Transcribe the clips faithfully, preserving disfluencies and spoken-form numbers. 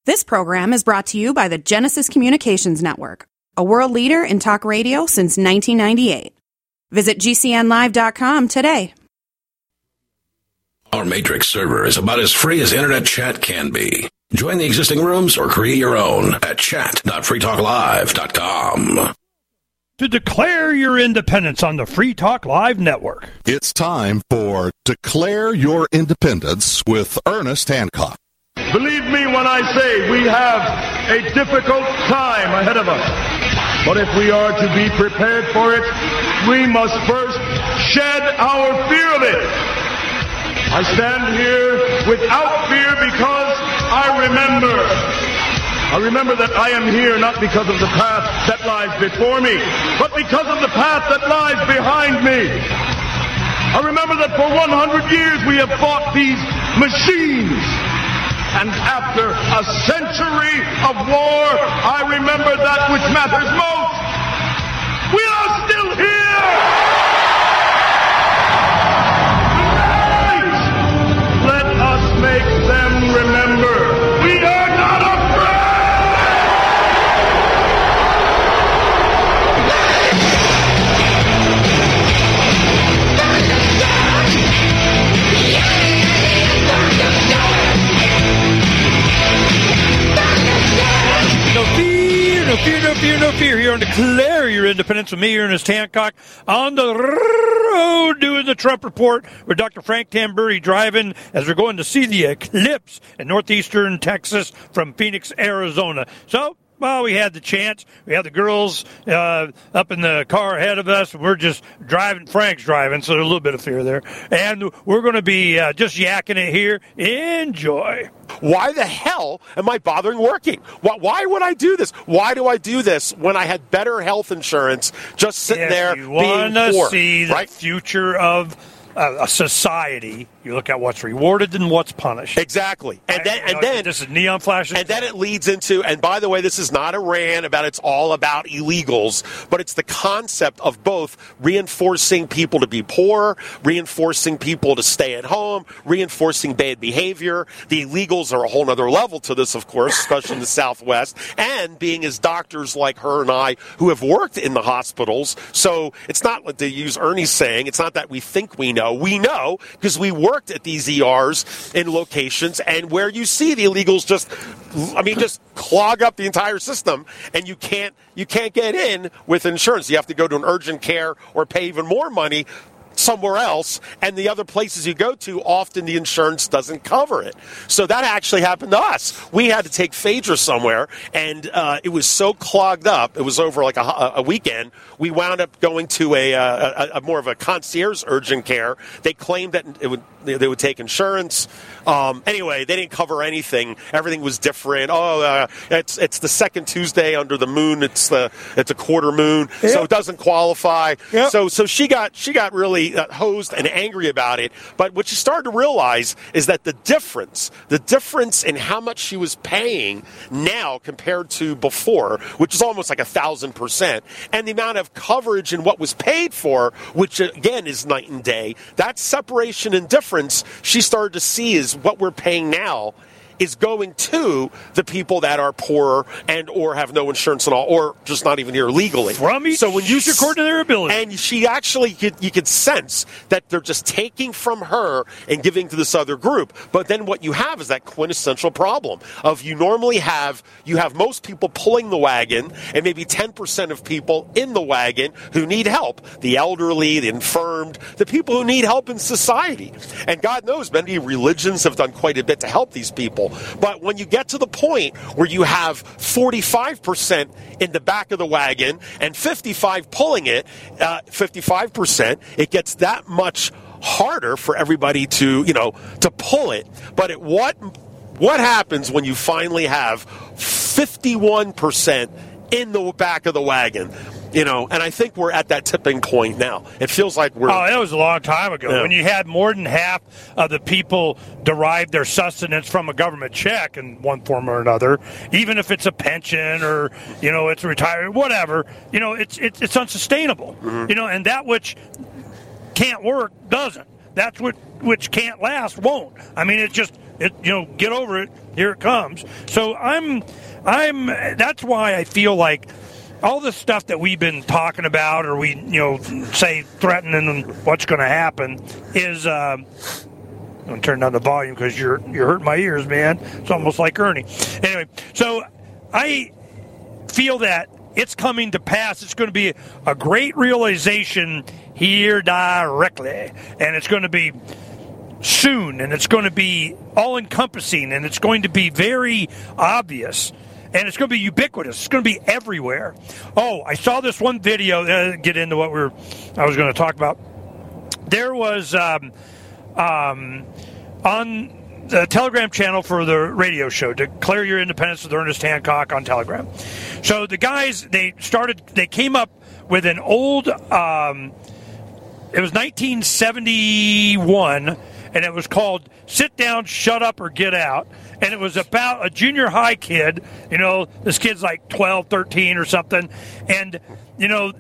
This program is brought to you by the Genesis Communications Network, a world leader in talk radio since nineteen ninety-eight. Visit G C N live dot com today. Our Matrix server is about as free as internet chat can be. Join the existing rooms or create your own at chat dot free talk live dot com. To declare your independence on the Free Talk Live network. It's time for Declare Your Independence with Ernest Hancock. Believe me when I say we have a difficult time ahead of us. But if we are to be prepared for it, we must first shed our fear of it. I stand here without fear because I remember. I remember that I am here not because of the path that lies before me, but because of the path that lies behind me. I remember that for one hundred years we have fought these machines. And after a century of war, I remember that which matters most. We are still here! Tonight, let us make them remember we are not afraid! No fear, no fear, no fear, no fear. Here on Declare Your Independence with me, Ernest Hancock, on the road doing the Trump Report with Doctor Frank Tamburri driving as we're going to see the eclipse in northeastern Texas from Phoenix, Arizona. So, well, we had the chance. We had the girls uh, up in the car ahead of us. We're just driving. Frank's driving, so there's a little bit of fear there. And we're going to be uh, just yakking it here. Enjoy. Why the hell am I bothering working? Why, why would I do this? Why do I do this when I had better health insurance just sitting if there you being wanna poor? See the right? future of uh, a society, you look at what's rewarded and what's punished. Exactly. And then, and then this is neon flashes. And then it leads into, and by the way, this is not a rant about it's all about illegals, but it's the concept of both reinforcing people to be poor, reinforcing people to stay at home, reinforcing bad behavior. The illegals are a whole other level to this, of course, especially in the Southwest, and being as doctors like her and I who have worked in the hospitals. So it's not like, to use Ernie's saying, it's not that we think we know. We know because we worked at these E Rs in locations and where you see the illegals just, I mean, just clog up the entire system, and you can't you can't get in with insurance. You have to go to an urgent care or pay even more money somewhere else, and the other places you go to, often the insurance doesn't cover it. So that actually happened to us. We had to take Phaedra somewhere, and uh, it was so clogged up. It was over like a, a weekend. We wound up going to a, a, a more of a concierge urgent care. They claimed that it would they would take insurance. Um, anyway, they didn't cover anything. Everything was different. Oh, uh, it's it's the second Tuesday under the moon. It's the it's a quarter moon, yep. So it doesn't qualify. Yep. So so she got she got really uh, hosed and angry about it. But what she started to realize is that the difference, the difference in how much she was paying now compared to before, which is almost like a thousand percent, and the amount of coverage and what was paid for, which again is night and day. That separation and difference she started to see is what we're paying now is going to the people that are poorer and or have no insurance at all, or just not even here legally. From each, so when you according to their ability. And she actually, could, you could sense that they're just taking from her and giving to this other group. But then what you have is that quintessential problem of you normally have, you have most people pulling the wagon and maybe ten percent of people in the wagon who need help. The elderly, the infirmed, the people who need help in society. And God knows many religions have done quite a bit to help these people. But when you get to the point where you have forty-five percent in the back of the wagon and fifty-five pulling it, uh, fifty-five percent, it gets that much harder for everybody to, you know, to pull it. But it, what what happens when you finally have fifty-one percent in the back of the wagon? You know, and I think we're at that tipping point now. It feels like we're... Oh, that was a long time ago. Yeah. When you had more than half of the people derive their sustenance from a government check in one form or another, even if it's a pension or, you know, it's retirement, whatever, you know, it's it's, it's unsustainable. Mm-hmm. You know, and that which can't work doesn't. That's what which can't last won't. I mean, it just... It, you know, get over it. here it comes. So I'm, I'm. That's why I feel like all the stuff that we've been talking about, or we, you know, say threatening what's going to happen, is. Uh, I'm going to turn down the volume because you're you're hurting my ears, man. It's almost like Ernie. Anyway, so I feel that it's coming to pass. It's going to be a great realization here directly, and it's going to be soon, and it's going to be all-encompassing, and it's going to be very obvious, and it's going to be ubiquitous. It's going to be everywhere. Oh, I saw this one video. Uh, get into what we we're I was going to talk about. There was um, um, on the Telegram channel for the radio show, Declare Your Independence with Ernest Hancock on Telegram. So the guys, they started, they came up with an old, um, it was nineteen seventy-one, and it was called Sit Down, Shut Up, or Get Out. And it was about a junior high kid, you know, this kid's like twelve, thirteen or something, and, you know,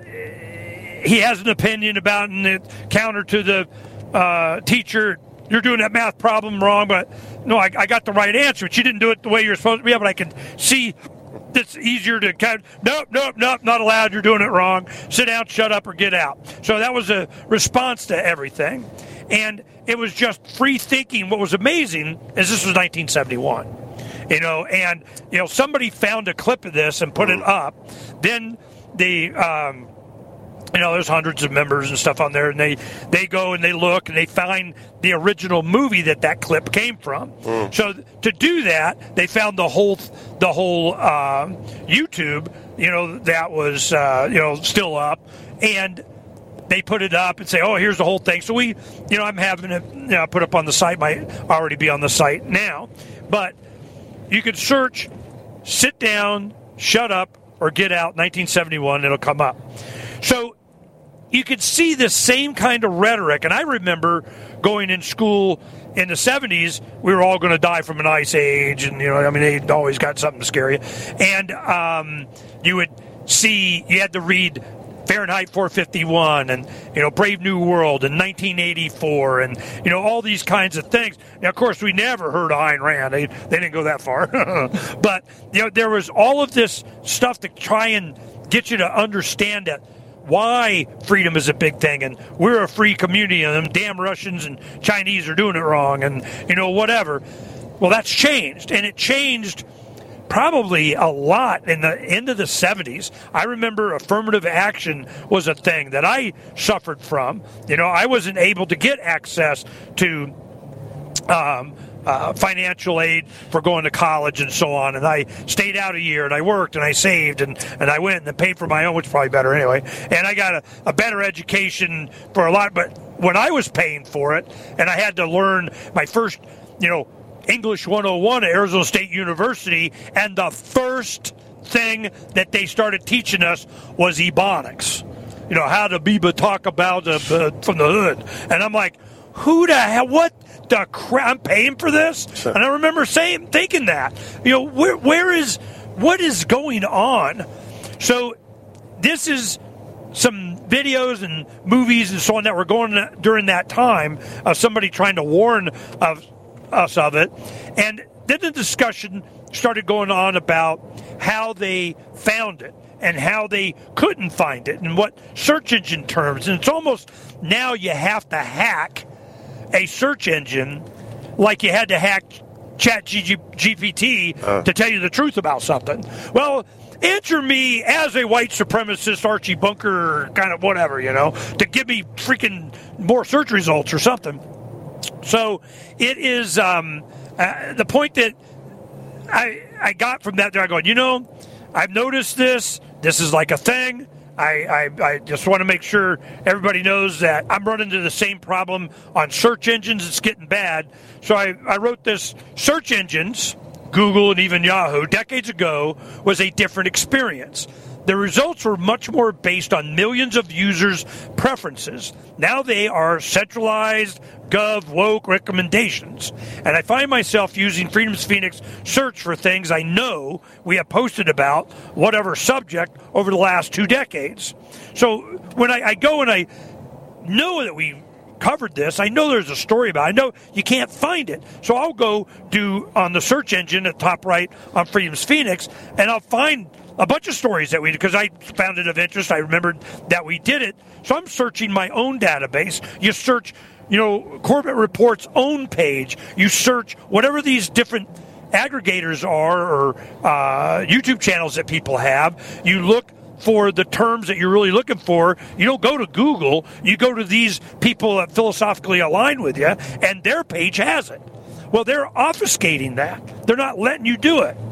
he has an opinion about it, and it counter to the uh, teacher, you're doing that math problem wrong, but no, I, I got the right answer, but you didn't do it the way you're supposed to be. Yeah, but I can see it's easier to kind of, nope, nope, nope, not allowed, you're doing it wrong. Sit down, shut up, or get out. So that was a response to everything. And it was just free thinking. What was amazing is this was nineteen seventy-one. You know, and, you know, somebody found a clip of this and put it up. Then the... Um, You know, there's hundreds of members and stuff on there, and they, they go and they look and they find the original movie that that clip came from. Mm. So to do that, they found the whole the whole uh, YouTube, you know, that was uh, you know still up, and they put it up and say, oh, here's the whole thing. So we, you know, I'm having it, you know, put up on the site. Might already be on the site now, but you could search "Sit Down, Shut Up, or Get Out" nineteen seventy-one. It'll come up. So you could see the same kind of rhetoric. And I remember going in school in the seventies, we were all going to die from an ice age. And, you know, I mean, they always got something to scare you. And um, you would see, you had to read Fahrenheit four fifty-one and, you know, Brave New World in nineteen eighty-four and, you know, all these kinds of things. Now, of course, we never heard of Ayn Rand. They, they didn't go that far. But, you know, there was all of this stuff to try and get you to understand that why freedom is a big thing, and we're a free community, and them damn Russians and Chinese are doing it wrong, and, you know, whatever. Well, that's changed, and it changed probably a lot in the end of the seventies. I remember affirmative action was a thing that I suffered from. You know, I wasn't able to get access to um, uh, financial aid for going to college and so on, and I stayed out a year, and I worked, and I saved, and, and I went and paid for my own, which is probably better anyway, and I got a, a better education for a lot, but when I was paying for it, and I had to learn my first, you know, English one oh one at Arizona State University, and the first thing that they started teaching us was Ebonics. You know, how to be talk about uh, from the hood. And I'm like, who the hell, what the crap, I'm paying for this? Sure. And I remember saying, thinking that, you know, where, where is, what is going on? So this is some videos and movies and so on that were going during that time of somebody trying to warn of us of it. And then the discussion started going on about how they found it and how they couldn't find it and what search engine terms. And it's almost now you have to hack a search engine like you had to hack Chat G P T uh. to tell you the truth about something. Well, answer me as a white supremacist Archie Bunker kind of whatever, you know, to give me freaking more search results or something. So it is um, uh, the point that I I got from that there. I go, you know, I've noticed this. This is like a thing. I, I, I just want to make sure everybody knows that I'm running into the same problem on search engines. It's getting bad. So I, I wrote this. Search engines, Google and even Yahoo, decades ago, was a different experience. The results were much more based on millions of users' preferences. Now they are centralized, gov, woke recommendations. And I find myself using Freedom's Phoenix search for things I know we have posted about whatever subject over the last two decades. So when I, I go and I know that we covered this. I know there's a story about it. I know you can't find it. So I'll go do on the search engine at top right on Freedom's Phoenix, and I'll find a bunch of stories that we did because I found it of interest. I remembered that we did it. So I'm searching my own database. You search, you know, Corbett Report's own page. You search whatever these different aggregators are or uh, YouTube channels that people have. You look for the terms that you're really looking for. You don't go to Google. You go to these people that philosophically align with you, and their page has it. Well, they're obfuscating that. They're not letting you do it.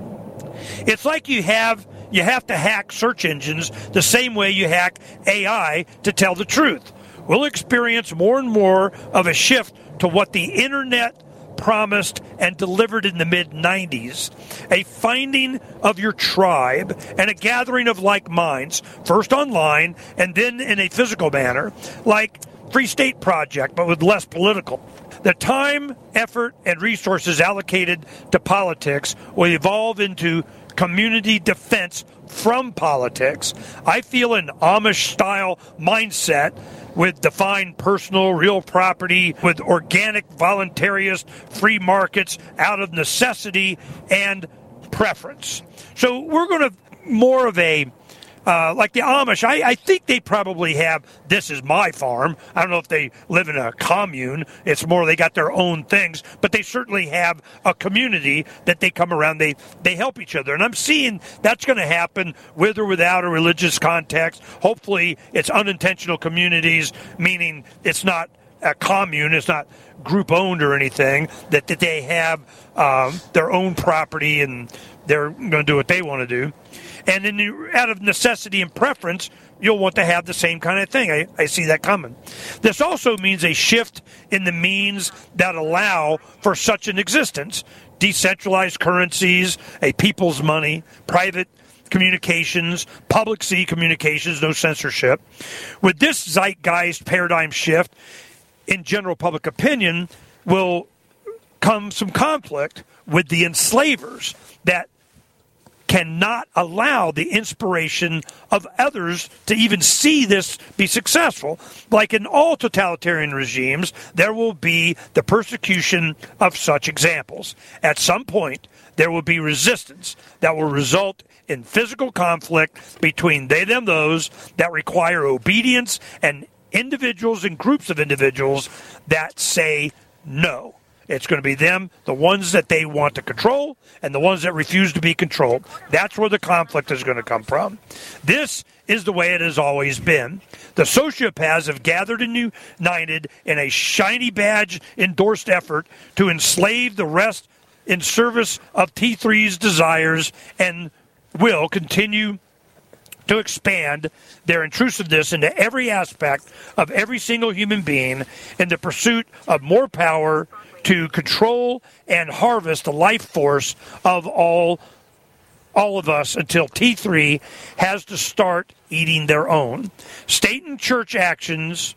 It's like you have you have to hack search engines the same way you hack A I to tell the truth. We'll experience more and more of a shift to what the internet promised and delivered in the mid nineties, a finding of your tribe and a gathering of like minds, first online and then in a physical manner, like Free State Project, but with less political. The time, effort, and resources allocated to politics will evolve into community defense from politics. I feel an Amish-style mindset with defined personal, real property, with organic, voluntarist, free markets out of necessity and preference. So we're going to more of a Uh, like the Amish, I, I think they probably have, this is my farm. I don't know if they live in a commune. It's more they got their own things. But they certainly have a community that they come around. They, they help each other. And I'm seeing that's going to happen with or without a religious context. Hopefully it's unintentional communities, meaning it's not a commune. It's not group-owned or anything, that, that they have um, their own property and they're going to do what they want to do. And then you, out of necessity and preference, you'll want to have the same kind of thing. I, I see that coming. This also means a shift in the means that allow for such an existence. Decentralized currencies, a people's money, private communications, public sea communications, no censorship. With this zeitgeist paradigm shift in general public opinion will come some conflict with the enslavers that cannot allow the inspiration of others to even see this be successful. Like in all totalitarian regimes, there will be the persecution of such examples. At some point, there will be resistance that will result in physical conflict between they, them, those that require obedience and individuals and groups of individuals that say no. It's going to be them, the ones that they want to control, and the ones that refuse to be controlled. That's where the conflict is going to come from. This is the way it has always been. The sociopaths have gathered and united in a shiny badge-endorsed effort to enslave the rest in service of T three's desires and will continue to expand their intrusiveness into every aspect of every single human being in the pursuit of more power to control and harvest the life force of all all of us until T three has to start eating their own. State and church actions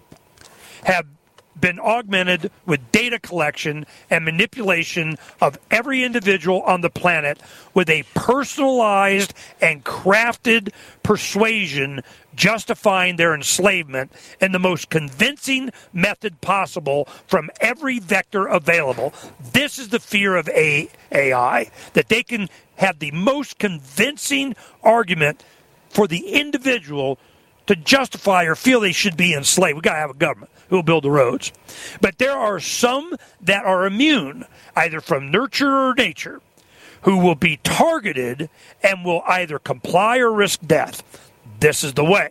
have been augmented with data collection and manipulation of every individual on the planet with a personalized and crafted persuasion justifying their enslavement in the most convincing method possible from every vector available. This is the fear of A I, that they can have the most convincing argument for the individual to justify or feel they should be enslaved. We've got to have a government who will build the roads. But there are some that are immune, either from nurture or nature, who will be targeted and will either comply or risk death. This is the way.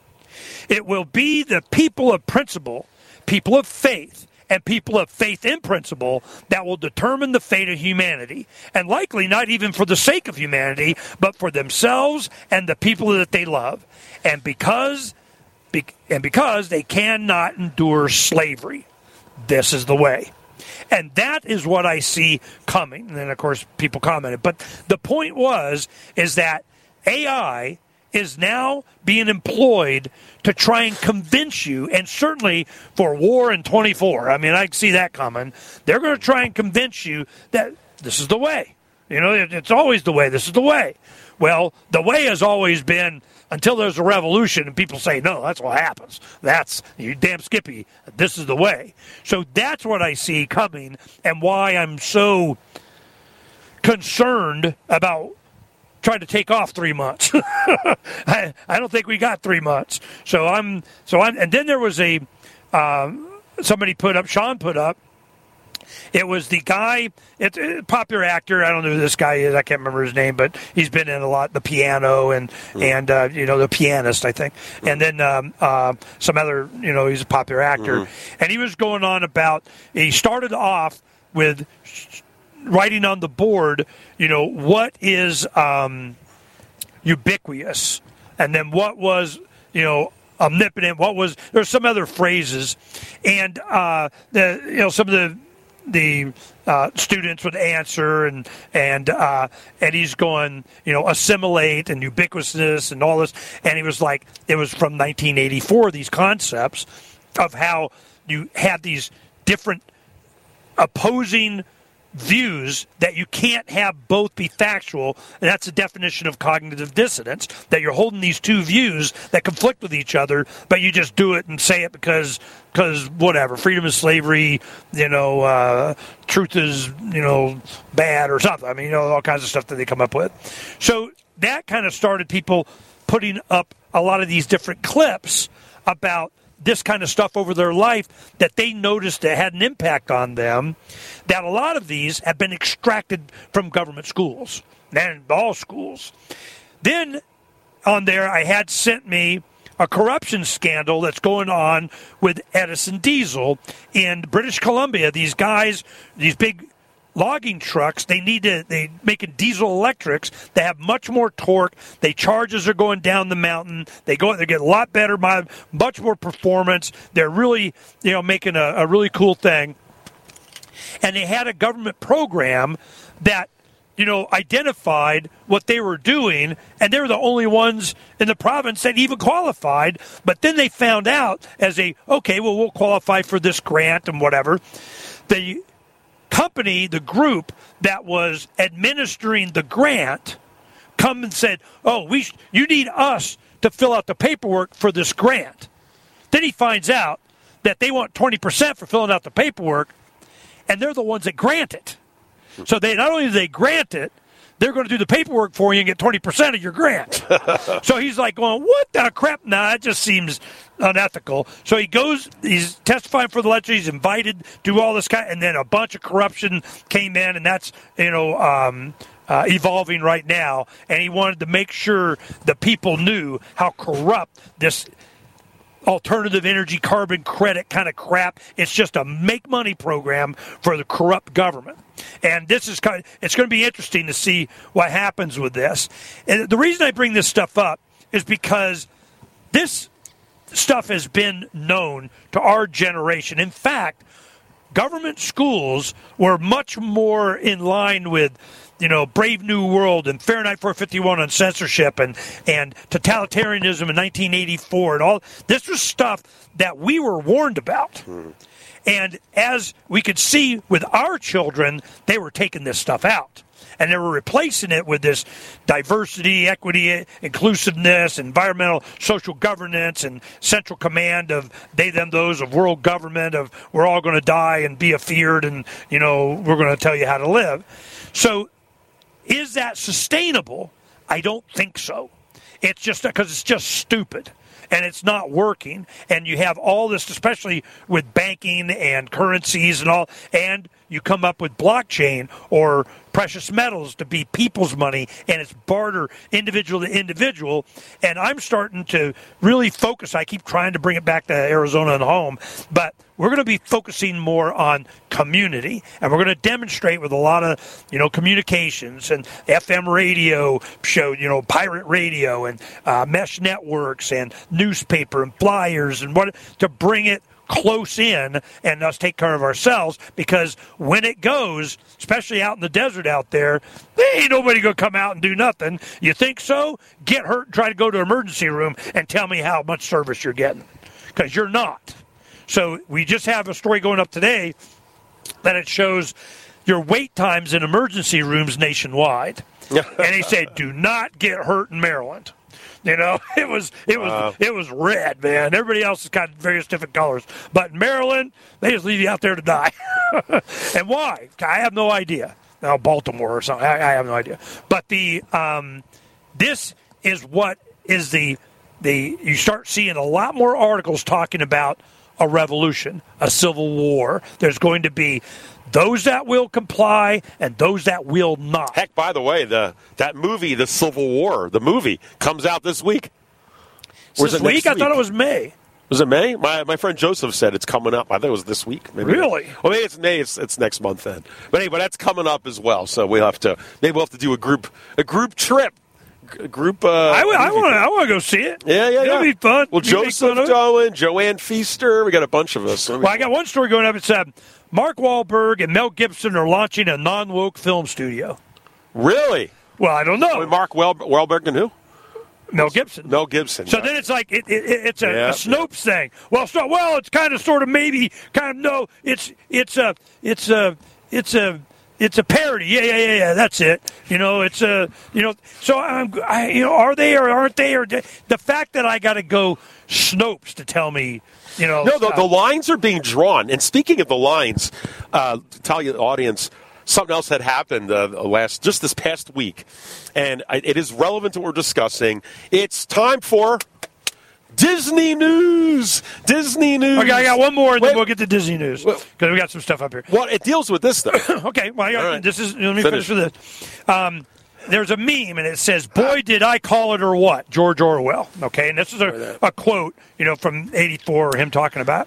It will be the people of principle, people of faith, and people of faith in principle that will determine the fate of humanity. And likely not even for the sake of humanity, but for themselves and the people that they love. And because, and because they cannot endure slavery. This is the way. And that is what I see coming. And then, of course, people commented. But the point was, is that A I is now being employed to try and convince you, and certainly for war in twenty-four, I mean, I can see that coming. They're going to try and convince you that this is the way. You know, it, it's always the way. This is the way. Well, the way has always been until there's a revolution and people say, no, that's what happens. That's, you damn Skippy, this is the way. So that's what I see coming and why I'm so concerned about trying to take off three months. I, I don't think we got three months. So I'm, so I'm, and then there was a, um, somebody put up, Sean put up, it was the guy, it's a popular actor. I don't know who this guy is. I can't remember his name, but he's been in a lot, the piano and, mm. and uh, you know, the pianist, I think. Mm. And then um, uh, some other, you know, he's a popular actor. Mm-hmm. And he was going on about, he started off with writing on the board, you know, what is um, ubiquitous? And then what was, you know, omnipotent? What was, there's some other phrases. And, uh, the you know, some of the, the uh, students would answer, and and uh, and he's going, you know, assimilate and ubiquitousness and all this, and he was like, it was from nineteen eighty-four, these concepts of how you had these different opposing views that you can't have both be factual, and that's the definition of cognitive dissonance, that you're holding these two views that conflict with each other, but you just do it and say it because because whatever, freedom is slavery, you know, uh, truth is, you know, bad or something. I mean, you know, all kinds of stuff that they come up with. So that kind of started people putting up a lot of these different clips about this kind of stuff over their life that they noticed that had an impact on them, that a lot of these have been extracted from government schools, and all schools. Then on there, I had sent me a corruption scandal that's going on with Edison Diesel in British Columbia. These guys, these big logging trucks, they need to, they making diesel electrics. They have much more torque. They charges are going down the mountain. They go, they get a lot better, much more performance. They're really, you know, making a, a really cool thing. And they had a government program that, you know, identified what they were doing, and they were the only ones in the province that even qualified. But then they found out as a, okay, well, we'll qualify for this grant and whatever. The company, the group that was administering the grant, come and said, oh, we sh- you need us to fill out the paperwork for this grant. Then he finds out that they want twenty percent for filling out the paperwork, and they're the ones that grant it. So they not only do they grant it, they're going to do the paperwork for you and get twenty percent of your grant. So he's like going, what the crap? Nah, that just seems unethical. So he goes, he's testifying for the legislature, he's invited to do all this kind, and then a bunch of corruption came in, and that's, you know, um, uh, evolving right now. And he wanted to make sure the people knew how corrupt this alternative energy carbon credit kind of crap. It's just a make money program for the corrupt government. And this is kind of, it's going to be interesting to see what happens with this. And the reason I bring this stuff up is because this stuff has been known to our generation. In fact, government schools were much more in line with, you know, Brave New World and Fahrenheit four fifty-one on censorship and, and totalitarianism in nineteen eighty-four and all. This was stuff that we were warned about. Hmm. And as we could see with our children, they were taking this stuff out. And they were replacing it with this diversity, equity, inclusiveness, environmental, social governance, and central command of they, them, those, of world government, of we're all going to die and be afeared, and, you know, we're going to tell you how to live. So is that sustainable? I don't think so. It's just because it's just stupid. And it's not working, and you have all this, especially with banking and currencies and all, and you come up with blockchain or precious metals to be people's money, and it's barter individual to individual. And I'm starting to really focus. I keep trying to bring it back to Arizona and home, but we're going to be focusing more on community, and we're going to demonstrate with a lot of, you know, communications and F M radio show, you know, pirate radio and uh, mesh networks and newspaper and flyers and what to bring it close in and us take care of ourselves, because when it goes, especially out in the desert out there, there ain't nobody going to come out and do nothing. You think so? Get hurt and try to go to an emergency room and tell me how much service you're getting, because you're not. So we just have a story going up today that it shows your wait times in emergency rooms nationwide. And he said, do not get hurt in Maryland. You know, it was it was uh, it was red, man. Everybody else has got various different colors, but in Maryland, they just leave you out there to die. And why? I have no idea. Now, Baltimore or something. I, I have no idea. But the um, this is what is the the you start seeing a lot more articles talking about a revolution, a civil war. There's going to be those that will comply and those that will not. Heck, by the way, the that movie, The Civil War, the movie, comes out this week. Or this week? I thought it was May. Was it May? My my friend Joseph said it's coming up. I think it was this week. Maybe. Really? Well, maybe it's May. It's, it's next month then. But anyway, that's coming up as well. So we'll have to maybe we'll have to do a group a group trip. A group. Uh, I, I want to. I want to go see it. Yeah, yeah, It'll yeah. be fun. Well, you Joseph going, Joanne Feaster. We got a bunch of us. Well, I got one story going up. It's uh, Mark Wahlberg and Mel Gibson are launching a non-woke film studio. Really? Well, I don't know. Wait, Mark Wahl- Wahlberg and who? Mel Gibson. Mel Gibson. So yeah. then it's like it, it, it's a, yeah, a Snopes yeah. thing. Well, so well, it's kind of, sort of, maybe, kind of, no. It's it's a it's a it's a it's a parody. Yeah, yeah, yeah, yeah. That's it. You know, it's a you know. So I'm, I, you know, are they or aren't they? Or the fact that I got to go Snopes to tell me. You know, no, the, the lines are being drawn. And speaking of the lines, uh, to tell you the audience, something else had happened uh, last just this past week, and it is relevant to what we're discussing. It's time for Disney News. Disney News. Okay, I got one more, and Wait, then we'll get to Disney News because we got some stuff up here. Well, it deals with this, though. Okay, well, I got, right. this is. Let me Finish. finish with this. Um, There's a meme, and it says, boy, did I call it or what? George Orwell. Okay, and this is a, a quote, you know, from eighty-four, him talking about.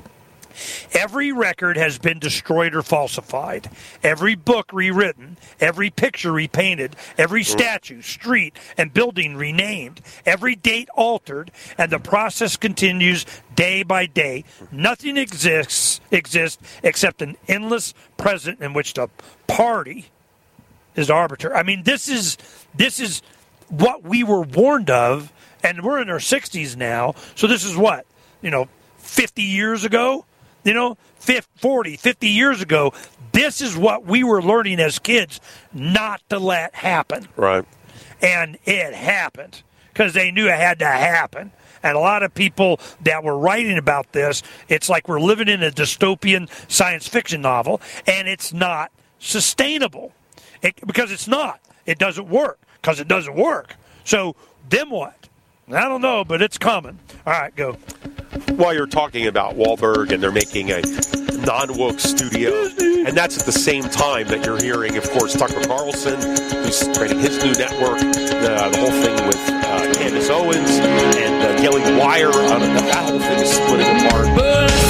Every record has been destroyed or falsified. Every book rewritten. Every picture repainted. Every statue, street, and building renamed. Every date altered, and the process continues day by day. Nothing exists, exists except an endless present in which the party is arbiter. I mean, this is this is what we were warned of, and we're in our sixties now. So this is what, you know, fifty years ago, you know, forty, fifty years ago. This is what we were learning as kids not to let happen. Right. And it happened because they knew it had to happen. And a lot of people that were writing about this, it's like we're living in a dystopian science fiction novel, and it's not sustainable. It, because it's not. It doesn't work. Because it doesn't work. So, then what? I don't know, but it's coming. All right, go. While you're talking about Wahlberg and they're making a non-woke studio, and that's at the same time that you're hearing, of course, Tucker Carlson, who's creating his new network, the, the whole thing with uh, Candace Owens and uh, Daily Wire, uh, that whole thing is splitting apart. But I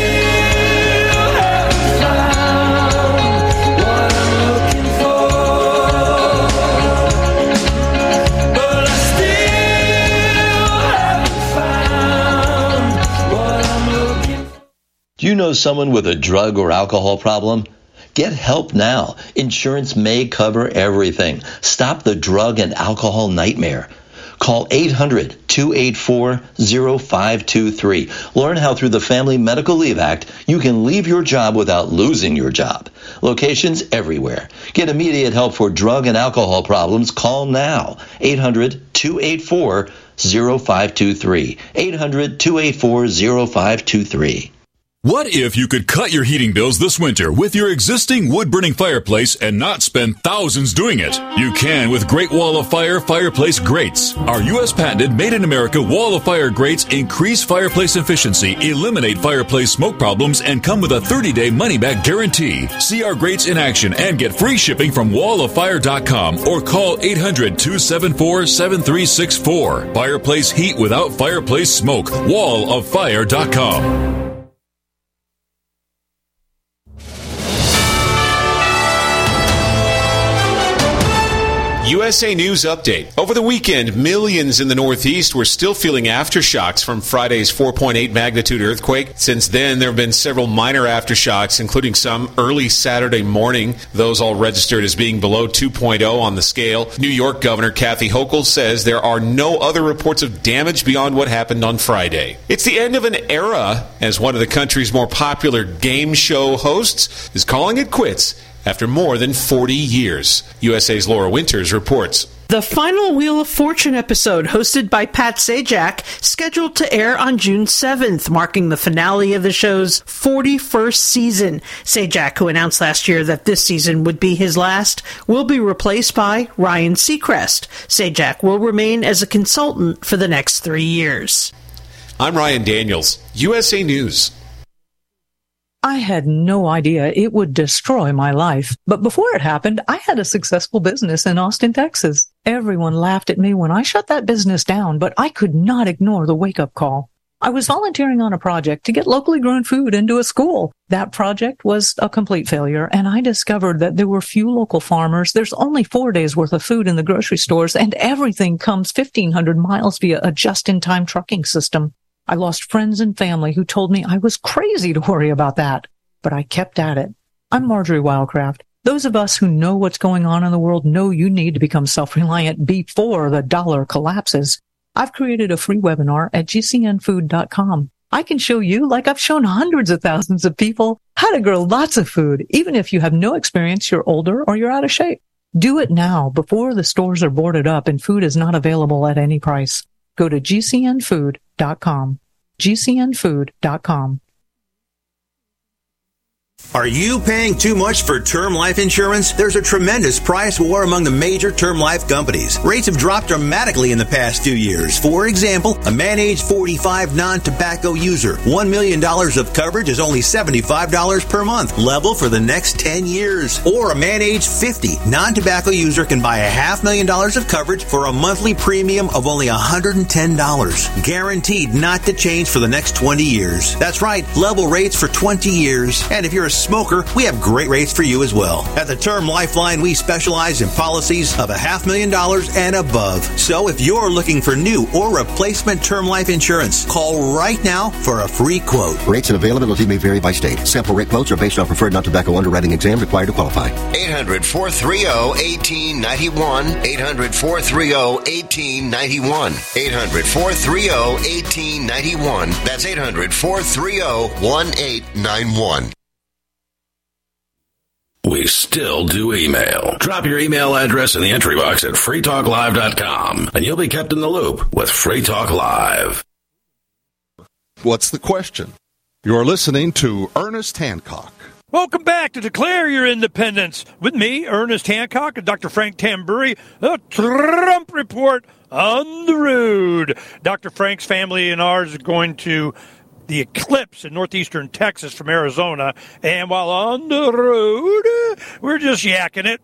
still haven't found what I'm looking for. But I still haven't found what I'm looking for. Do you know someone with a drug or alcohol problem? Get help now. Insurance may cover everything. Stop the drug and alcohol nightmare. Call eight hundred, two eight four, zero five two three. Learn how through the Family Medical Leave Act, you can leave your job without losing your job. Locations everywhere. Get immediate help for drug and alcohol problems. Call now. eight hundred, two eight four, zero five two three. eight hundred, two eight four, zero five two three. What if you could cut your heating bills this winter with your existing wood-burning fireplace and not spend thousands doing it? You can with Great Wall of Fire fireplace grates. Our U S patented made-in-America Wall of Fire grates increase fireplace efficiency, eliminate fireplace smoke problems, and come with a thirty-day money-back guarantee. See our grates in action and get free shipping from wall of fire dot com or call eight hundred, two seven four, seven three six four. Fireplace heat without fireplace smoke. wall of fire dot com. U S A News Update. Over the weekend, millions in the Northeast were still feeling aftershocks from Friday's four point eight magnitude earthquake. Since then, there have been several minor aftershocks, including some early Saturday morning. Those all registered as being below two point oh on the scale. New York Governor Kathy Hochul says there are no other reports of damage beyond what happened on Friday. It's the end of an era, as one of the country's more popular game show hosts is calling it quits after more than forty years. U S A's Laura Winters reports. The final Wheel of Fortune episode, hosted by Pat Sajak, scheduled to air on June seventh, marking the finale of the show's forty-first season. Sajak, who announced last year that this season would be his last, will be replaced by Ryan Seacrest. Sajak will remain as a consultant for the next three years. I'm Ryan Daniels, U S A News. I had no idea it would destroy my life. But before it happened, I had a successful business in Austin, Texas. Everyone laughed at me when I shut that business down, but I could not ignore the wake-up call. I was volunteering on a project to get locally grown food into a school. That project was a complete failure, and I discovered that there were few local farmers. There's only four days worth of food in the grocery stores, and everything comes fifteen hundred miles via a just-in-time trucking system. I lost friends and family who told me I was crazy to worry about that, but I kept at it. I'm Marjorie Wildcraft. Those of us who know what's going on in the world know you need to become self-reliant before the dollar collapses. I've created a free webinar at G C N food dot com. I can show you, like I've shown hundreds of thousands of people, how to grow lots of food, even if you have no experience, you're older, or you're out of shape. Do it now before the stores are boarded up and food is not available at any price. Go to G C N food dot com. G C N food dot com. Are you paying too much for term life insurance? There's a tremendous price war among the major term life companies. Rates have dropped dramatically in the past two years. For example, a man age forty-five non-tobacco user, one million dollars of coverage is only seventy-five dollars per month, level for the next ten years. Or a man age fifty non-tobacco user can buy a half million dollars of coverage for a monthly premium of only one hundred ten dollars. Guaranteed not to change for the next twenty years. That's right, level rates for twenty years. And if you're a smoker, we have great rates for you as well. At the Term Lifeline, we specialize in policies of a half million dollars and above. So if you're looking for new or replacement term life insurance, call right now for a free quote. Rates and availability may vary by state. Sample rate quotes are based on preferred non-tobacco underwriting exam required to qualify. eight hundred, four three zero, one eight nine one. eight hundred, four three zero, one eight nine one. eight hundred, four three zero, one eight nine one. That's eight hundred, four three zero, one eight nine one. We still do email. Drop your email address in the entry box at free talk live dot com, and you'll be kept in the loop with Free Talk Live. What's the question? You're listening to Ernest Hancock. Welcome back to Declare Your Independence with me, Ernest Hancock, and Doctor Frank Tamburri, the Trump Report on the road. Doctor Frank's family and ours are going to the Eclipse in northeastern Texas from Arizona, and while on the road, we're just yakking it.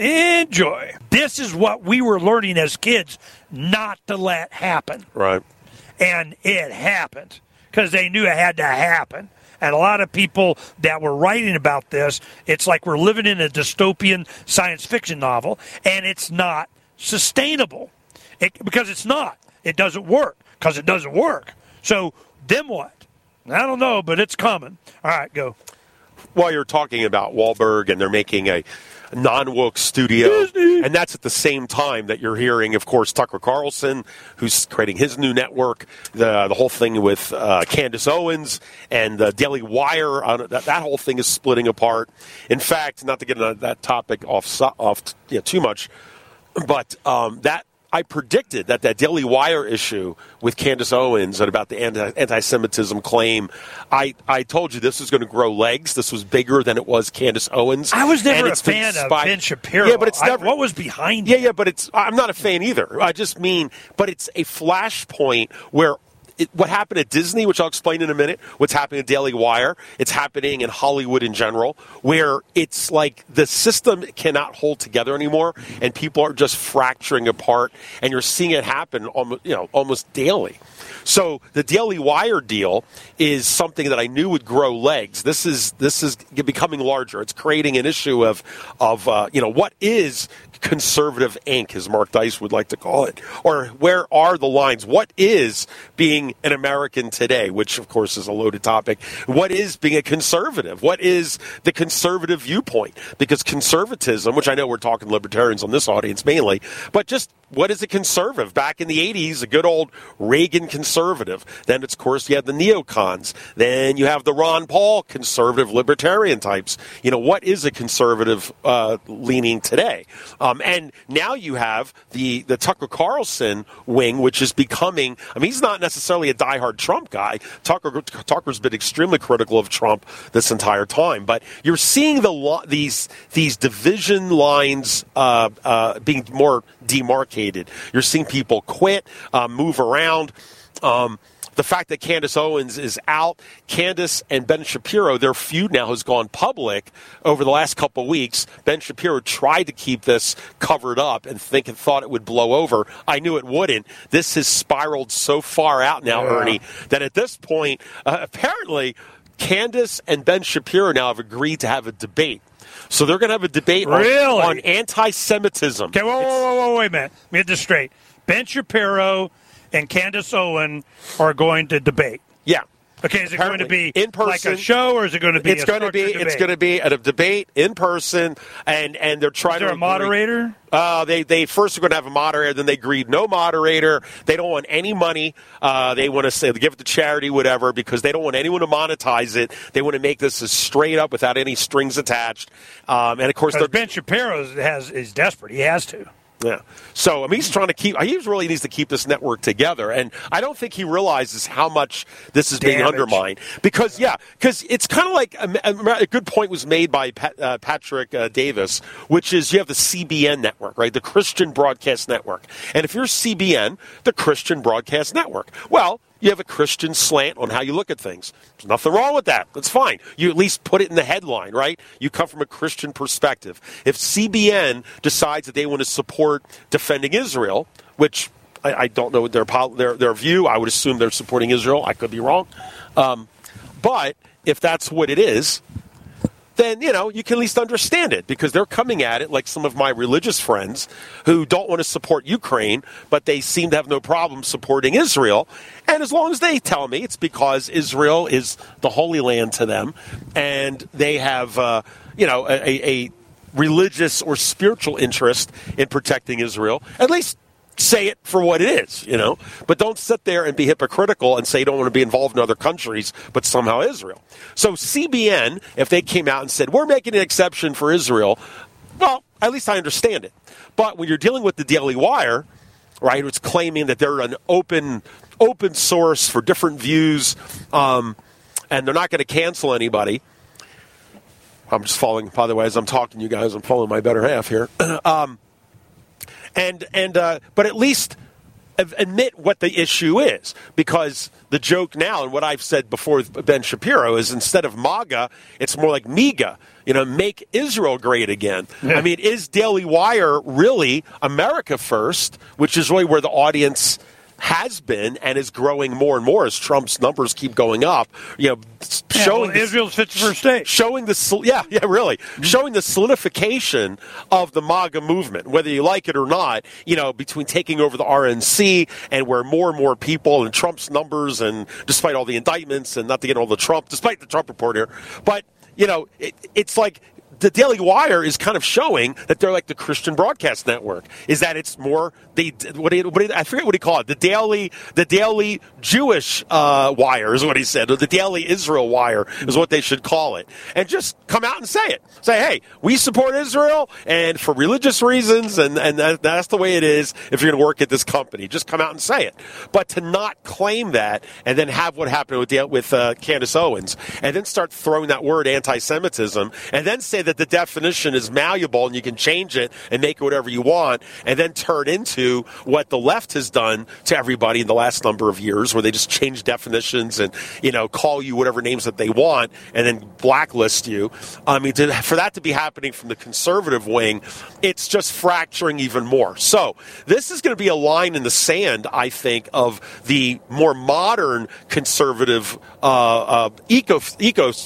Enjoy. This is what we were learning as kids not to let happen. Right. And it happened because they knew it had to happen. And a lot of people that were writing about this, it's like we're living in a dystopian science fiction novel, and it's not sustainable. It, because it's not. It doesn't work because it doesn't work. So then what? I don't know, but it's coming. All right, go. While you're talking about Wahlberg and they're making a non-woke studio, Disney. And that's at the same time that you're hearing, of course, Tucker Carlson, who's creating his new network, the the whole thing with uh, Candace Owens and the Daily Wire, uh, that, that whole thing is splitting apart. In fact, not to get into that topic off, off you know, too much, but um, that I predicted that that Daily Wire issue with Candace Owens and about the anti- anti-Semitism claim, I, I told you this was going to grow legs. This was bigger than it was Candace Owens. I was never a fan of Ben Shapiro. Yeah, but it's never, I, what was behind Yeah, it? yeah, but it's I'm not a fan either. I just mean, but it's a flashpoint where It, what happened at Disney, which I'll explain in a minute, what's happening at Daily Wire, it's happening in Hollywood in general, where it's like the system cannot hold together anymore, and people are just fracturing apart, and you're seeing it happen almost, you know, almost daily. So the Daily Wire deal is something that I knew would grow legs. This is this is becoming larger. It's creating an issue of of uh, you know, what is conservative ink, as Mark Dice would like to call it, or where are the lines? What is being an American today, which of course is a loaded topic? What is being a conservative? What is the conservative viewpoint? Because conservatism, which I know we're talking libertarians on this audience mainly, but just what is a conservative? Back in the eighties, a good old Reagan conservative. Then, of course, you have the neocons. Then you have the Ron Paul conservative libertarian types. You know, what is a conservative uh, leaning today? Um, and now you have the, the Tucker Carlson wing, which is becoming, I mean, he's not necessarily a diehard Trump guy. Tucker, Tucker's been extremely critical of Trump this entire time. But you're seeing the these, these division lines uh, uh, being more demarcated. You're seeing people quit, uh, move around. Um, the fact that Candace Owens is out, Candace and Ben Shapiro, their feud now has gone public over the last couple of weeks. Ben Shapiro tried to keep this covered up and think and thought it would blow over. I knew it wouldn't. This has spiraled so far out now, yeah. Ernie, that at this point, uh, apparently, Candace and Ben Shapiro now have agreed to have a debate. So they're going to have a debate really? on, on anti-Semitism. Okay, whoa, whoa, whoa, whoa, wait a minute. Let me get this straight. Ben Shapiro and Candace Owen are going to debate. Yeah. Okay, is it Apparently, going to be in person, like a show, or is it going to be it's a going to be debate? It's going to be at a debate in person, and, and they're trying is there to a moderator? Uh, they they first are going to have a moderator, then they agreed no moderator. They don't want any money. Uh, they want to say give it to charity, whatever, because they don't want anyone to monetize it. They want to make this as straight up without any strings attached. Um, and of course, Ben Shapiro has is desperate. He has to. Yeah. So, I mean, he's trying to keep, he really needs to keep this network together. And I don't think he realizes how much this is being Damage. undermined. Because, yeah, because it's kind of like a, a good point was made by Pat, uh, Patrick uh, Davis, which is you have the C B N network, right? The Christian Broadcast Network. And if you're C B N, the Christian Broadcast Network, well, you have a Christian slant on how you look at things. There's nothing wrong with that. That's fine. You at least put it in the headline, right? You come from a Christian perspective. If C B N decides that they want to support defending Israel, which I, I don't know their, their their view, I would assume they're supporting Israel. I could be wrong. Um, but if that's what it is, then, you know, you can at least understand it because they're coming at it like some of my religious friends who don't want to support Ukraine, but they seem to have no problem supporting Israel. And as long as they tell me it's because Israel is the Holy Land to them and they have, uh, you know, a, a religious or spiritual interest in protecting Israel, at least say it for what it is, you know. But don't sit there and be hypocritical and say you don't want to be involved in other countries, but somehow Israel. So C B N, if they came out and said, we're making an exception for Israel, well, at least I understand it. But when you're dealing with the Daily Wire, right, it's claiming that they're an open open source for different views, um, and they're not going to cancel anybody. I'm just following, by the way, as I'm talking to you guys, I'm following my better half here. um And and uh, but at least admit what the issue is, because the joke now, and what I've said before with Ben Shapiro, is instead of MAGA, it's more like MEGA. You know, make Israel great again. Yeah. I mean, is Daily Wire really America first, which is really where the audience has been and is growing more and more as Trump's numbers keep going up. You know, yeah, showing well, Israel's fifty-first state, showing the yeah, yeah, really, mm-hmm. showing the solidification of the MAGA movement, whether you like it or not. You know, between taking over the R N C and where more and more people and Trump's numbers, and despite all the indictments and not to get all the Trump, despite the Trump report here, but you know, it, it's like. The Daily Wire is kind of showing that they're like the Christian Broadcast Network. Is that it's more the what, he, what he, I forget what he called it. The daily the daily Jewish uh, wire is what he said, or the daily Israel wire is what they should call it. And just come out and say it. Say, hey, we support Israel, and for religious reasons, and and that, that's the way it is. If you're going to work at this company, just come out and say it. But to not claim that and then have what happened with with uh, Candace Owens, and then start throwing that word anti-Semitism, and then say that that the definition is malleable and you can change it and make it whatever you want, and then turn into what the left has done to everybody in the last number of years, where they just change definitions and, you know, call you whatever names that they want and then blacklist you. I mean, to, for that to be happening from the conservative wing, it's just fracturing even more. So this is going to be a line in the sand, I think, of the more modern conservative uh, uh, eco eco.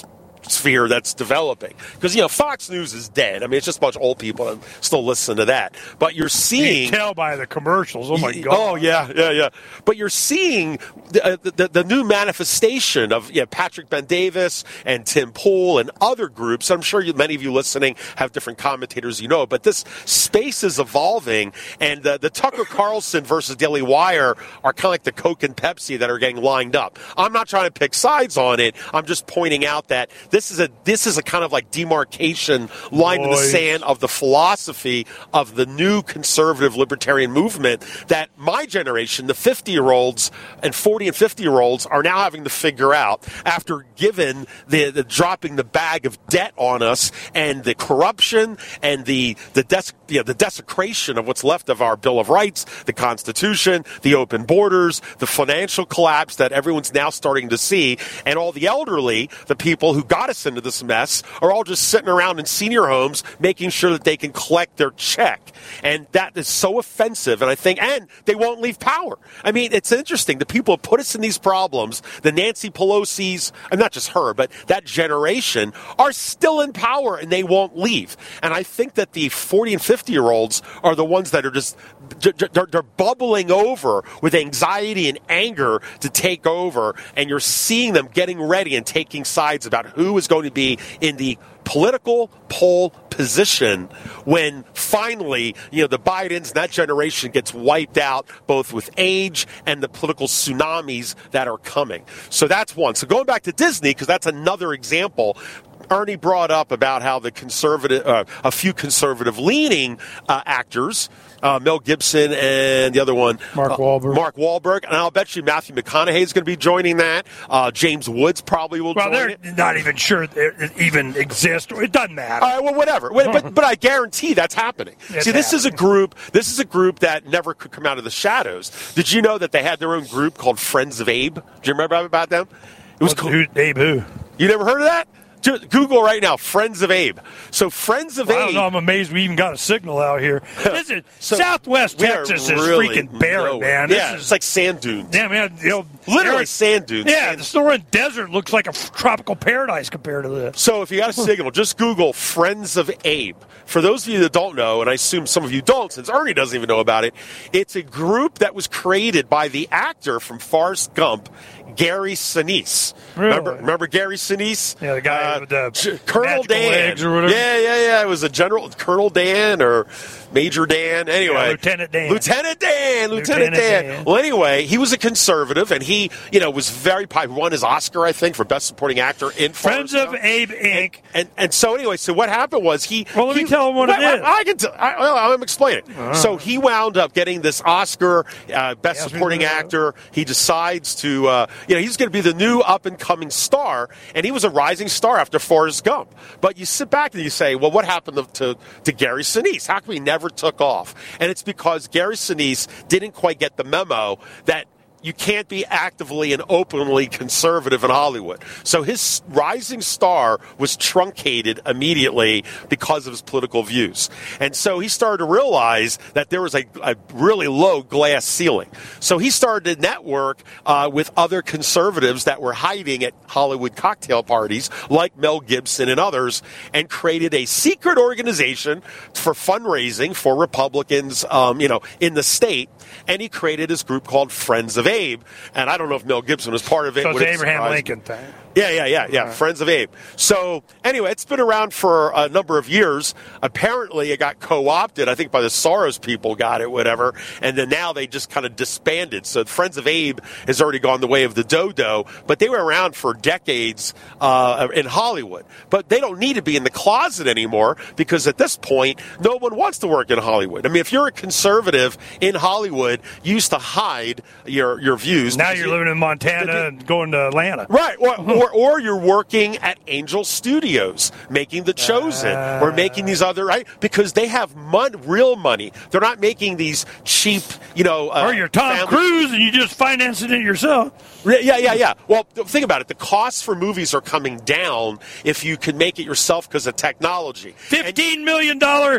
sphere that's developing. Because, you know, Fox News is dead. I mean, it's just a bunch of old people that still listen to that. But you're seeing... You can tell by the commercials. Oh, my God. Oh, yeah, yeah, yeah. But you're seeing the, uh, the, the new manifestation of you know, Patrick Ben-Davis and Tim Pool and other groups. I'm sure you, many of you listening have different commentators you know, but this space is evolving, and the, the Tucker Carlson versus Daily Wire are kind of like the Coke and Pepsi that are getting lined up. I'm not trying to pick sides on it. I'm just pointing out that this is a this is a kind of like demarcation line in the sand of the philosophy of the new conservative libertarian movement that my generation, the fifty-year-olds and forty and fifty-year-olds, are now having to figure out after given the, the dropping the bag of debt on us and the corruption and the the des- you know, the desecration of what's left of our Bill of Rights, the Constitution, the open borders, the financial collapse that everyone's now starting to see, and all the elderly, the people who got us into this mess, are all just sitting around in senior homes making sure that they can collect their check. And that is so offensive, and I think, and they won't leave power. I mean, it's interesting. The people who put us in these problems, the Nancy Pelosi's, and not just her, but that generation, are still in power, and they won't leave. And I think that the forty and fifty-year-olds are the ones that are just, they're, they're bubbling over with anxiety and anger to take over, and you're seeing them getting ready and taking sides about who is going to be in the political pole position when finally, you know, the Bidens and that generation gets wiped out both with age and the political tsunamis that are coming. So that's one. So going back to Disney, because that's another example, Ernie brought up about how the conservative, uh, a few conservative-leaning uh, actors, uh, Mel Gibson and the other one, Mark uh, Wahlberg. Mark Wahlberg, and I'll bet you Matthew McConaughey is going to be joining that. Uh, James Woods probably will well, join they're it. not even sure it even exists. It doesn't matter. All right, well, whatever. But, but I guarantee that's happening. It's See, this happening. is a group. This is a group that never could come out of the shadows. Did you know that they had their own group called Friends of Abe? Do you remember about them? It was cool. Who, Abe who? You never heard of that? Just Google right now, Friends of Abe. So Friends of Well, I Abe. don't know. I'm amazed we even got a signal out here. Listen, So, Southwest we are Texas is really freaking barren, nowhere. man. Yeah, This it's is, like sand dunes. yeah, man. You know, Literally Eric- sand dunes. Yeah, the Sonoran Desert looks like a f- tropical paradise compared to this. So if you got a signal, just Google Friends of Abe. For those of you that don't know, and I assume some of you don't, since Ernie doesn't even know about it, it's a group that was created by the actor from Forrest Gump, Gary Sinise. Really? Remember, remember Gary Sinise? Yeah, the guy with the Ch- Colonel magical Dan. legs or whatever. Yeah, yeah, yeah. It was a General Colonel Dan or Major Dan. Anyway, Yeah, Lieutenant Dan. Lieutenant Dan. Lieutenant, Lieutenant Dan. Dan. Well, anyway, he was a conservative, and he, you know, was very popular. Won his Oscar, I think, for Best Supporting Actor in Friends Forrest of Gump. Abe Incorporated. And and so anyway, so what happened was he. Well, let me he- tell him what it Well, is. I, I can. T- I, well, I'm explaining. Uh-huh. So he wound up getting this Oscar, uh, Best Yeah, Supporting yeah. Actor. He decides to, uh, you know, he's going to be the new up and coming star, and he was a rising star after Forrest Gump. But you sit back and you say, well, what happened to to, to Gary Sinise? How come he never took off? And it's because Gary Sinise didn't quite get the memo that you can't be actively and openly conservative in Hollywood. So his rising star was truncated immediately because of his political views. And so he started to realize that there was a, a really low glass ceiling. So he started to network uh, with other conservatives that were hiding at Hollywood cocktail parties, like Mel Gibson and others, and created a secret organization for fundraising for Republicans, um, you know, in the state. And he created his group called Friends of Abe. And I don't know if Mel Gibson was part of it. So it's Would the it Abraham surprise Lincoln me? thing. Yeah, yeah, yeah, yeah. Friends of Abe. So anyway, it's been around for a number of years. Apparently, it got co-opted. I think by the Soros people got it, whatever. And then now they just kind of disbanded. So Friends of Abe has already gone the way of the dodo. But they were around for decades uh, in Hollywood. But they don't need to be in the closet anymore because at this point, no one wants to work in Hollywood. I mean, if you're a conservative in Hollywood, you used to hide your your views. Now because you're you- living in Montana and going to Atlanta. Right, or, or or you're working at Angel Studios, making The Chosen, or making these other right because they have mon- real money. They're not making these cheap, you know. Uh, Or you're Tom family- Cruise and you just financing it yourself. Yeah, yeah, yeah. Well, th- think about it. The costs for movies are coming down if you can make it yourself because of technology. Fifteen million dollar